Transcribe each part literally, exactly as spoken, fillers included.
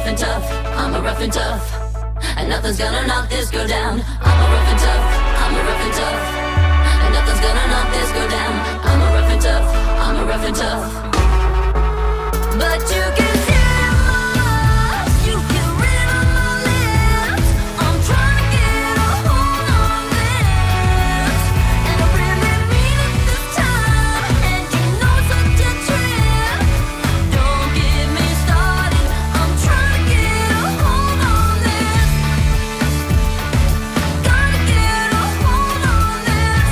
rough and tough, I'm a rough and tough, and nothing's gonna knock this girl down. I'm a rough and tough, I'm a rough and tough, and nothing's gonna knock this girl down. I'm a rough and tough, I'm a rough and tough, but you can tell us, you can read on my lips. I'm trying to get a hold on this, and I really mean it this time, and you know such a trip. Don't get me started, I'm trying to get a hold on this. Gotta get a hold on this.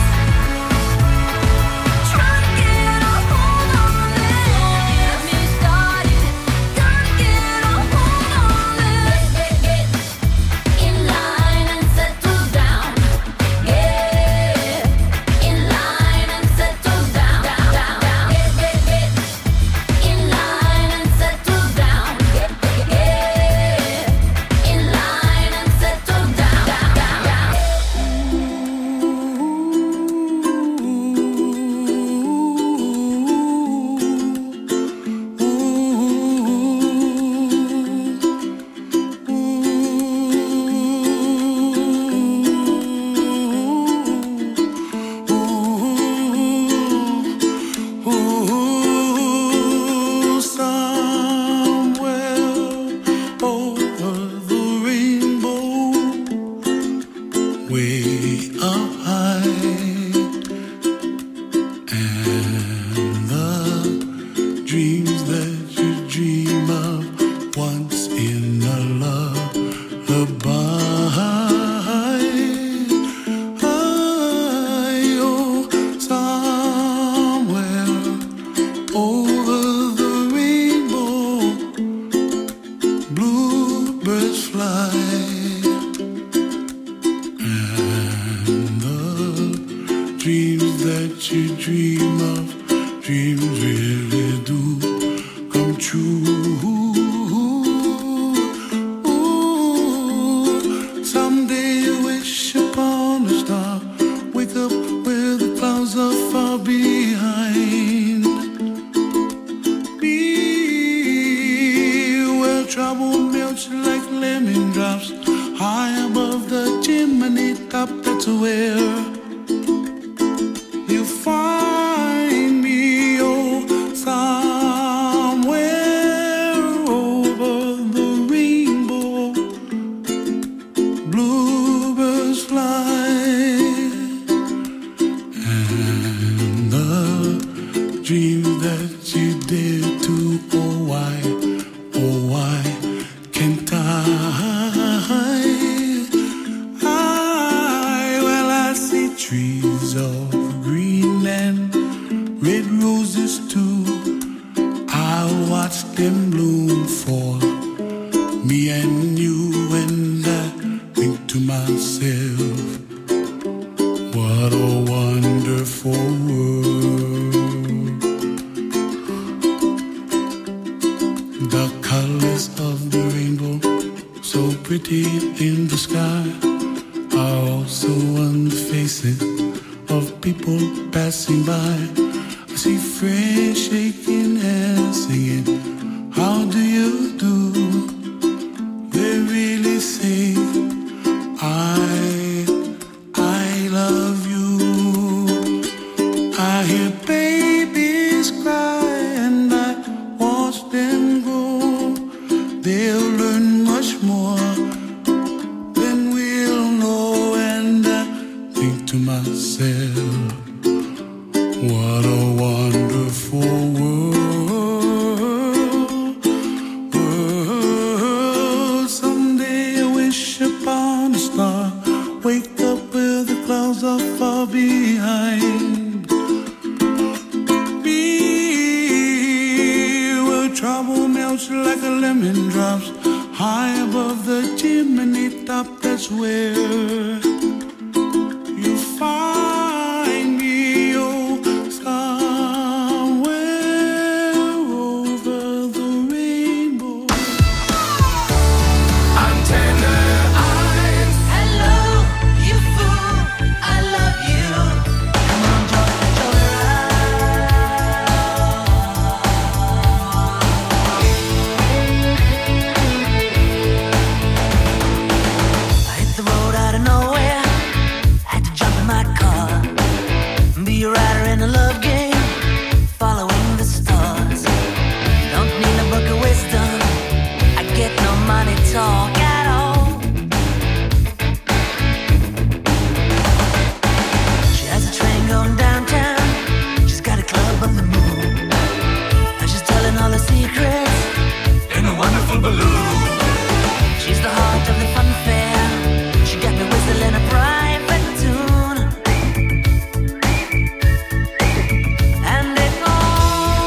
Trying to get a hold on this. Don't get me started, gotta get a hold on this. Get, get, get in line and settle down. Get in line and settle down, down, down, down. Get, get, get in line and settle down. Get, get, get in line and settle down, down, down, down. Ooh, somewhere over the rainbow, way up high, and the dreams that you dream of once in a lullaby. Oh, somewhere over the rainbow, bluebirds fly, and the dreams that you dream of, dreams really do come true. Ooh, someday you wish upon a star, wake up where the clouds are far behind. Be where trouble melts like lemon drops, high above the chimney top. That's where you find me. Oh, somewhere over the rainbow, bluebirds fly, and the dreams that you dare to, oh why, oh why can't I? I, well, I see trees of green and red roses too. I watch them bloom for me and you, and I think to myself, what a wonderful world. The colors of the rainbow, so pretty in the sky, are also on the faces of people passing by. I see friends shaking hands, singing, how do you do? They really say, I, I love you. I hear babies cry and I watch them grow. They'll learn much more than we'll know, and I think to myself, what a wonderful world, world. Someday I wish upon a star, wake up where the clouds are far behind. Be where trouble melts like a lemon drops, high above the chimney top. That's where you find me. Oh, somewhere over the rainbow. Antenna eyes. Hello, you fool, I love you. Come on, join the joyride. a love game, following the stars. Don't need a book of wisdom, I get no money talk at all. She has a train going downtown, she's got a club on the moon, and she's telling all her secrets in a wonderful balloon. She's the heart of the fun fair, she got me whistling a private tune. And it all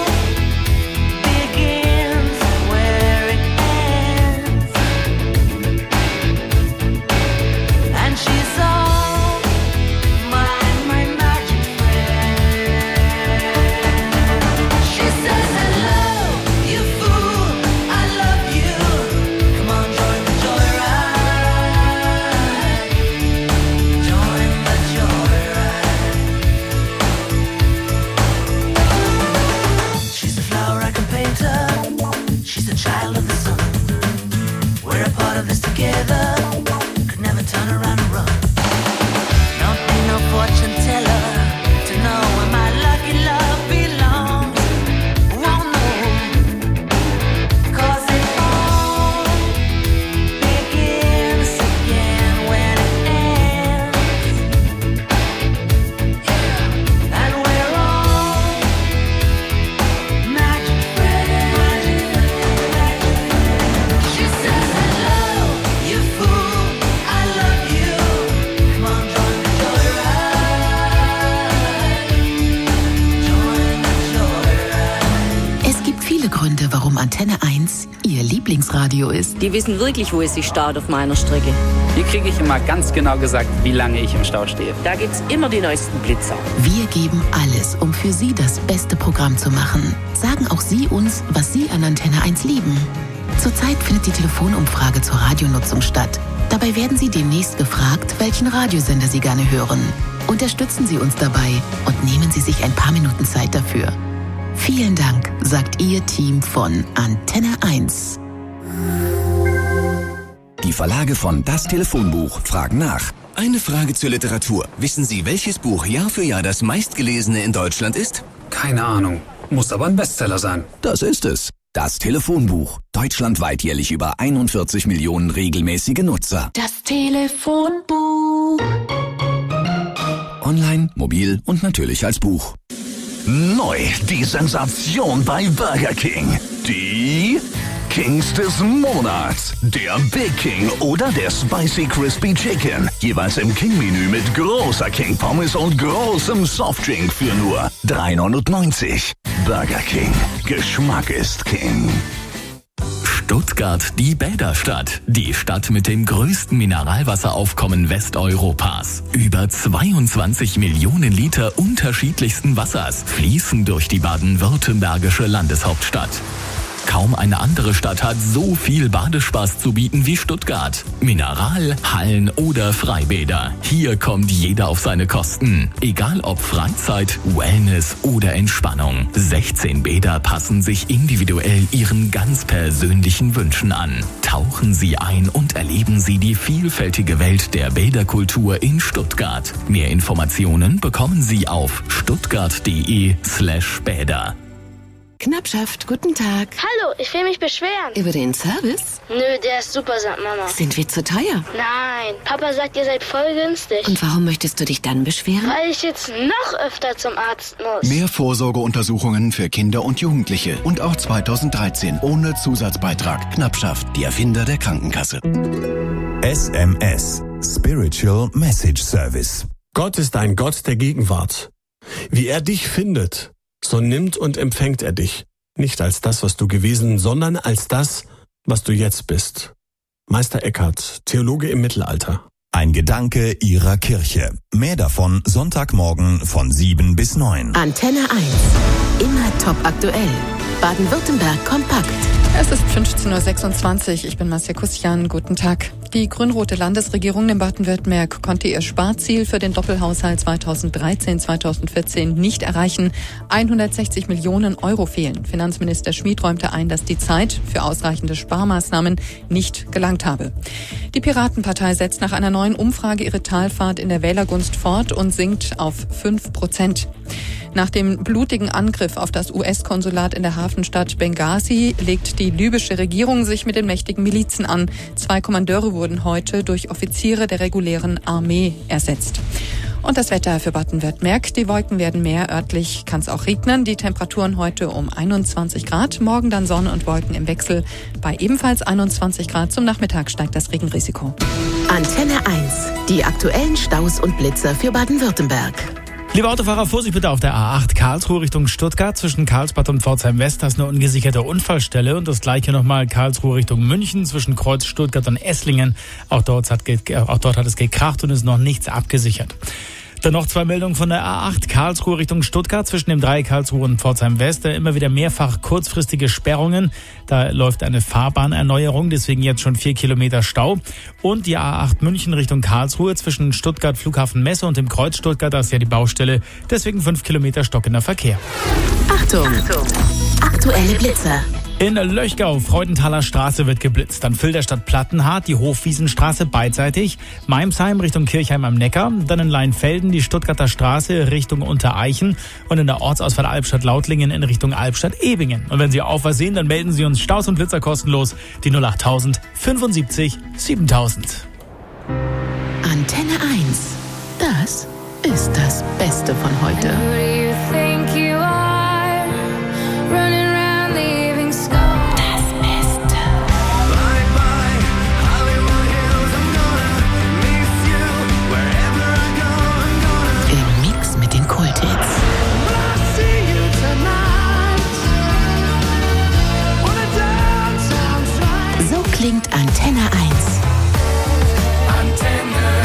begins where it ends. And she's all my, my magic friend. She says, hello, you fool, I love you. Come on, join the joyride. Join the joyride. She's a flower I can paint her. She's a child of the sun. We're a part of this together. Could never turn around and run. Don't need no fortune teller to know where my lucky love belongs. Won't know, 'cause it all begins again when it ends. And we're all magic friends. She says, hello, you fool, I love you. Come on, join the joyride. Join the joyride. Es gibt viele Gründe, warum Antenne eins Ihr Lieblingsradio ist. Die wissen wirklich, wo es sich staut auf meiner Strecke. Hier kriege ich immer ganz genau gesagt, wie lange ich im Stau stehe. Da gibt's immer die neuesten Blitzer. Wir geben alles, um für Sie das beste Programm zu machen. Sagen auch Sie uns, was Sie an Antenne eins lieben. Zurzeit findet die Telefonumfrage zur Radionutzung statt. Dabei werden Sie demnächst gefragt, welchen Radiosender Sie gerne hören. Unterstützen Sie uns dabei und nehmen Sie sich ein paar Minuten Zeit dafür. Vielen Dank, sagt Ihr Team von Antenne eins. Die Verlage von Das Telefonbuch fragen nach. Eine Frage zur Literatur. Wissen Sie, welches Buch Jahr für Jahr das meistgelesene in Deutschland ist? Keine Ahnung. Muss aber ein Bestseller sein. Das ist es. Das Telefonbuch. Deutschlandweit jährlich über einundvierzig Millionen regelmäßige Nutzer. Das Telefonbuch. Online, mobil und natürlich als Buch. Neu, die Sensation bei Burger King. Die Kings des Monats. Der Big King oder der Spicy Crispy Chicken. Jeweils im King-Menü mit großer King Pommes und großem Softdrink für nur drei neunundneunzig. Burger King. Geschmack ist King. Stuttgart, die Bäderstadt. Die Stadt mit dem größten Mineralwasseraufkommen Westeuropas. Über zweiundzwanzig Millionen Liter unterschiedlichsten Wassers fließen durch die baden-württembergische Landeshauptstadt. Kaum eine andere Stadt hat so viel Badespaß zu bieten wie Stuttgart. Mineral-, Hallen- oder Freibäder. Hier kommt jeder auf seine Kosten. Egal ob Freizeit, Wellness oder Entspannung. sechzehn Bäder passen sich individuell Ihren ganz persönlichen Wünschen an. Tauchen Sie ein und erleben Sie die vielfältige Welt der Bäderkultur in Stuttgart. Mehr Informationen bekommen Sie auf stuttgart.de slash Bäder. Knappschaft, guten Tag. Hallo, ich will mich beschweren. Über den Service? Nö, der ist super, sagt Mama. Sind wir zu teuer? Nein, Papa sagt, ihr seid voll günstig. Und warum möchtest du dich dann beschweren? Weil ich jetzt noch öfter zum Arzt muss. Mehr Vorsorgeuntersuchungen für Kinder und Jugendliche. Und auch zweitausenddreizehn ohne Zusatzbeitrag. Knappschaft, die Erfinder der Krankenkasse. S M S, Spiritual Message Service. Gott ist ein Gott der Gegenwart. Wie er dich findet, so nimmt und empfängt er dich. Nicht als das, was du gewesen, sondern als das, was du jetzt bist. Meister Eckhart, Theologe im Mittelalter. Ein Gedanke Ihrer Kirche. Mehr davon Sonntagmorgen von sieben bis neun. Antenne eins. Immer top aktuell. Baden-Württemberg kompakt. Es ist fünfzehn Uhr sechsundzwanzig. Ich bin Marcia Kussian. Guten Tag. Die grün-rote Landesregierung in Baden-Württemberg konnte ihr Sparziel für den Doppelhaushalt zweitausenddreizehn zweitausendvierzehn nicht erreichen. hundertsechzig Millionen Euro fehlen. Finanzminister Schmid räumte ein, dass die Zeit für ausreichende Sparmaßnahmen nicht gelangt habe. Die Piratenpartei setzt nach einer neuen Umfrage ihre Talfahrt in der Wählergunst fort und sinkt auf fünf Prozent. Nach dem blutigen Angriff auf das U S-Konsulat in der Hafenstadt Benghazi legt die libysche Regierung sich mit den mächtigen Milizen an. Zwei Kommandeure wurden heute durch Offiziere der regulären Armee ersetzt. Und das Wetter für Baden-Württemberg. Die Wolken werden mehr, örtlich kann es auch regnen. Die Temperaturen heute um einundzwanzig Grad, morgen dann Sonne und Wolken im Wechsel. Bei ebenfalls einundzwanzig Grad zum Nachmittag steigt das Regenrisiko. Antenne eins, die aktuellen Staus und Blitzer für Baden-Württemberg. Liebe Autofahrer, Vorsicht bitte auf der A acht Karlsruhe Richtung Stuttgart. Zwischen Karlsbad und Pforzheim West, das ist eine ungesicherte Unfallstelle. Und das gleiche nochmal Karlsruhe Richtung München zwischen Kreuz Stuttgart und Esslingen. Auch dort hat, auch dort hat es gekracht und ist noch nichts abgesichert. Dann noch zwei Meldungen von der A acht Karlsruhe Richtung Stuttgart zwischen dem Dreieck Karlsruhe und Pforzheim West. Da immer wieder mehrfach kurzfristige Sperrungen. Da läuft eine Fahrbahnerneuerung, deswegen jetzt schon vier Kilometer Stau. Und die A acht München Richtung Karlsruhe zwischen Stuttgart Flughafen Messe und dem Kreuz Stuttgart, da ist ja die Baustelle. Deswegen fünf Kilometer stockender Verkehr. Achtung! Achtung. Aktuelle Blitzer. In Löchgau, Freudenthaler Straße wird geblitzt. Dann Filderstadt Plattenhardt, die Hofwiesenstraße beidseitig. Meimsheim Richtung Kirchheim am Neckar. Dann in Leinfelden die Stuttgarter Straße Richtung Untereichen. Und in der Ortsausfahrt Albstadt-Lautlingen in Richtung Albstadt-Ebingen. Und wenn Sie auch was sehen, dann melden Sie uns Staus und Blitzer kostenlos. Die null acht null null fünfundsiebzig siebentausend. Antenne eins. Das ist das Beste von heute. Klingt Antenne eins. Antenne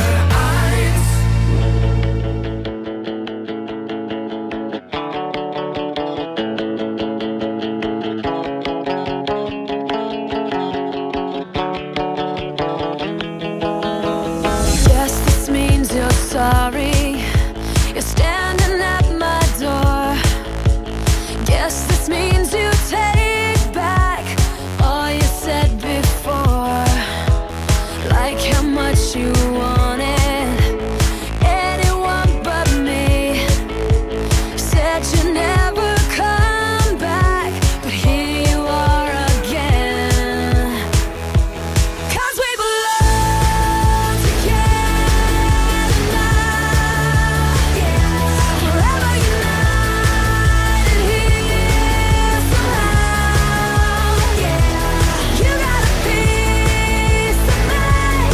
eins. Yes, this means you're sorry. You're standing at my door. Yes, this means you take back all you said before. Like how much you wanted anyone but me. Said you never come back, but here you are again. 'Cause we belong together now, yeah. Forever united here somehow, yeah. You got a piece of me,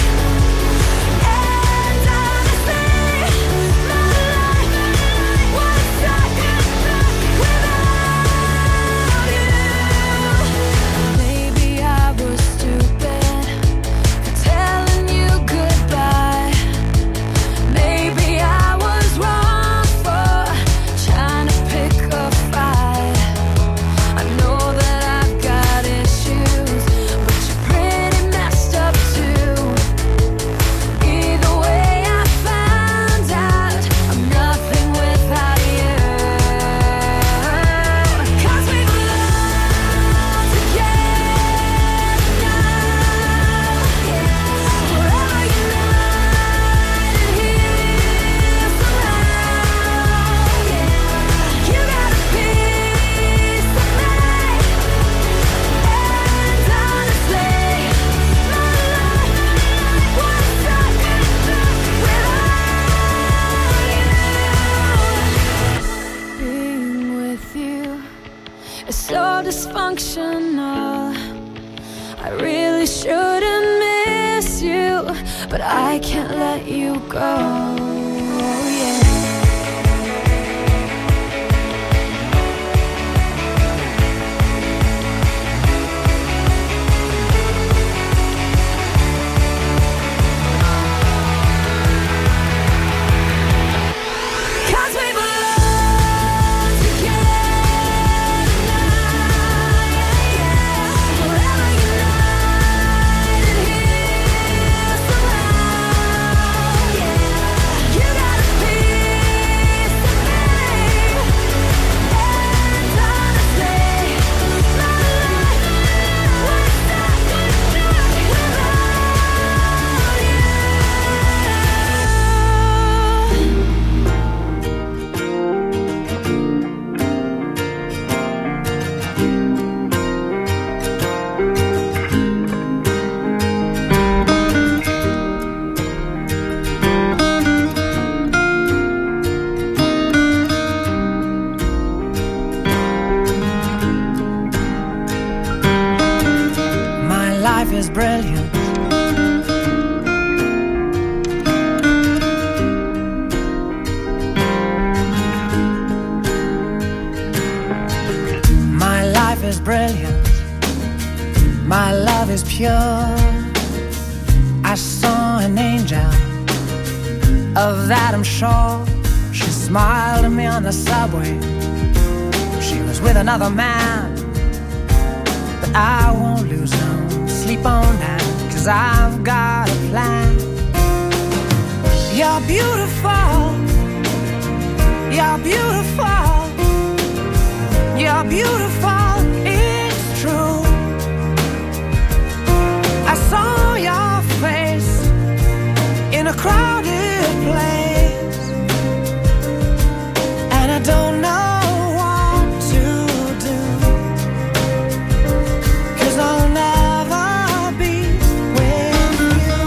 and honestly, my life was stuck without you. Maybe I was stupid for telling you goodbye. Maybe I was wrong for trying to pick a fight. I know that I've got issues, but you're pretty messed up too. Either way, I found out I'm nothing without you. 'Cause we belong together now, yeah. Forever united here somehow, yeah. You got a piece of me, and honestly, my life was stuck without you. Being with you is so dysfunctional. I really shouldn't miss you, but I can't let you go. Yeah. Cause we belong together now, yeah. Forever united here somehow, yeah. is brilliant. My life is brilliant. My love is pure. I saw an angel, of that I'm sure. She smiled at me on the subway. She was with another man, but I won't lose no sleep on that, 'cause I've got a plan. You're beautiful. You're beautiful. You're beautiful. It's true. I saw your face in a crowded place, and I don't know what to do, 'cause I'll never be with you.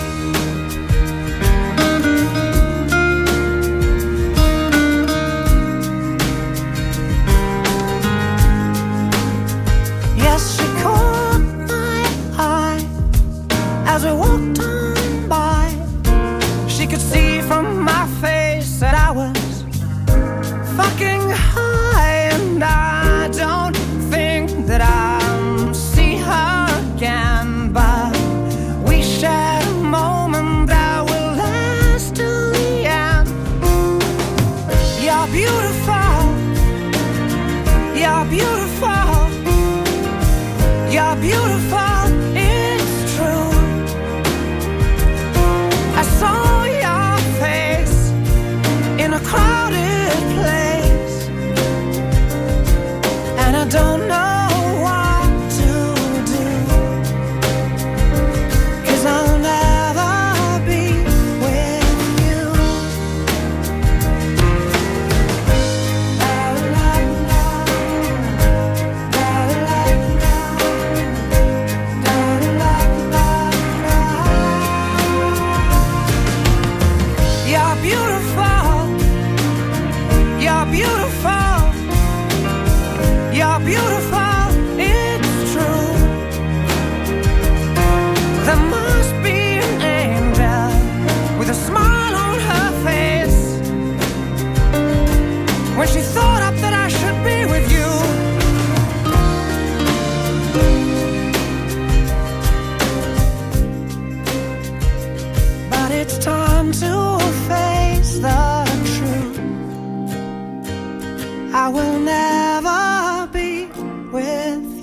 Yes, she caught my eye as we walked on by. She could see from my face that I was fucking high, and I don't think that I'll see her again, but we shared a moment that will last till the end. You're beautiful. You're beautiful. You're beautiful. It's true. I saw your face in a crowded place, and I don't know what to do, 'cause I'll never be with you. You're beautiful. You're beautiful. You're beautiful. It's true. There must be an angel with a smile on her face when she thought up that I should be with you. But it's time to face the truth. I will never